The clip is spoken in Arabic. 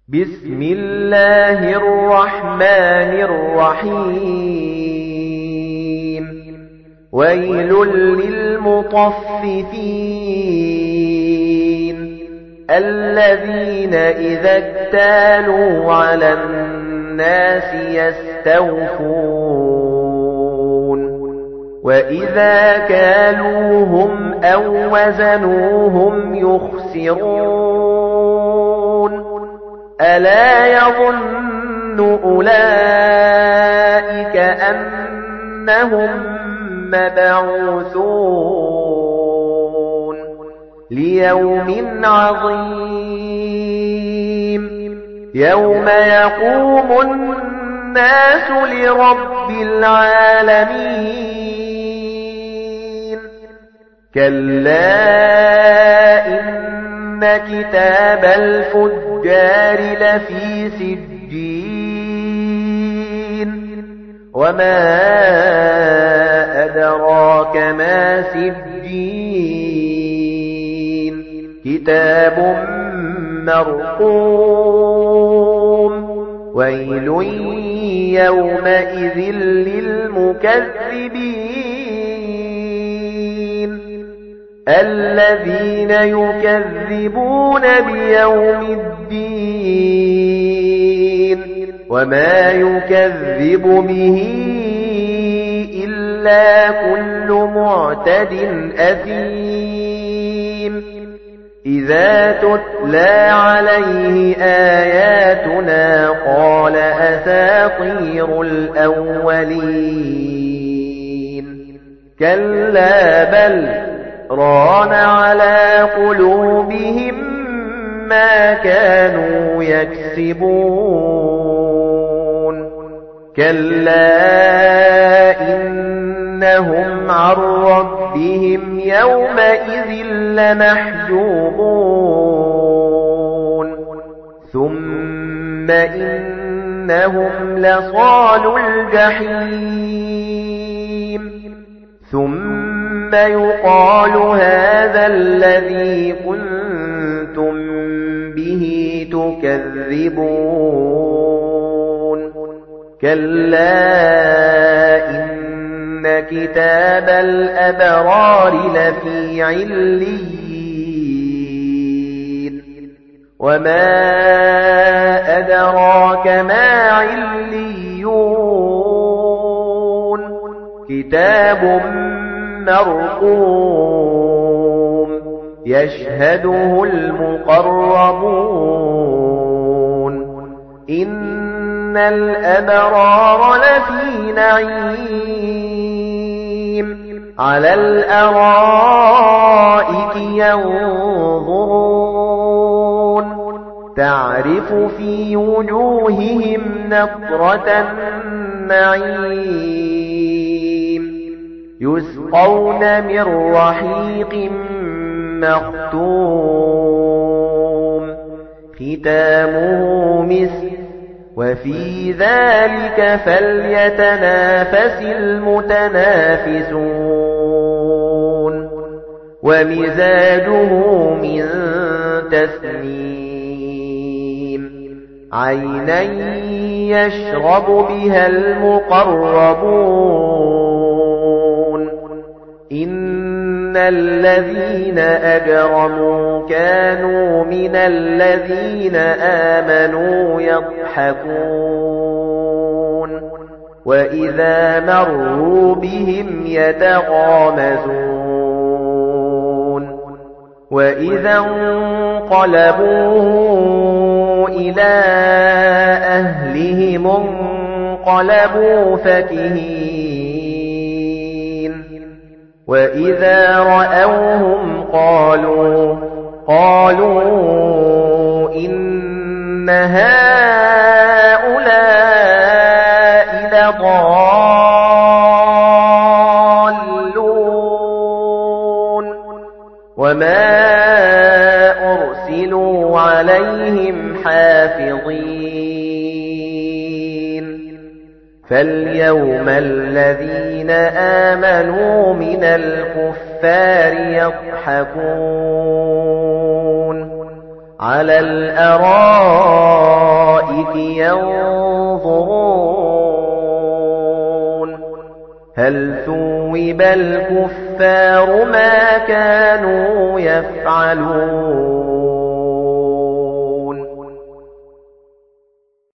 بسم الله الرحمن الرحيم ويل للمطففين الذين إذا اكتالوا على الناس يستوفون وإذا كالوهم أو وزنوهم يخسرون ألا يظن أولئك أنهم مبعوثون ليوم عظيم يوم يقوم الناس لرب العالمين كلا إن كتاب الفجار لفي سجين وما أدراك ما سجين كتاب مرقوم ويل يومئذ للمكذبين الذين يكذبون بيوم الدين وما يكذب به إلا كل معتد أثيم إذا تتلى عليه آياتنا قال أساطير الأولين كلا بل ران على قلوبهم ما كانوا يكسبون كلا إنهم عن ربهم يومئذ لمحجوبون ثم إنهم لصالو الجحيم ثم يقال هذا الذي كنتم به تكذبون كلا إن كتاب الأبرار لفي عليين وما أدراك ما عليون كتاب مرقوم يشهده المقربون إن الأبرار لفي نعيم على الأرائك ينظرون تعرف في وجوههم نضرة النعيم يسقون من رحيق مختوم ختامه مسك وفي ذلك فليتنافس المتنافسون ومزاجه من تسنيم عينا يشرب بها المقربون إن الذين أجرموا كانوا من الذين آمنوا يضحكون وإذا مروا بهم يتغامزون وإذا انقلبوا إلى أهلهم انقلبوا فكهين وإذا رأوهم قالوا إن هؤلاء لضالون وما أرسلوا عليهم حافظين فاليوم الذين آمنوا من الكفار يضحكون على الأرائك ينظرون هل ثوب الكفار ما كانوا يفعلون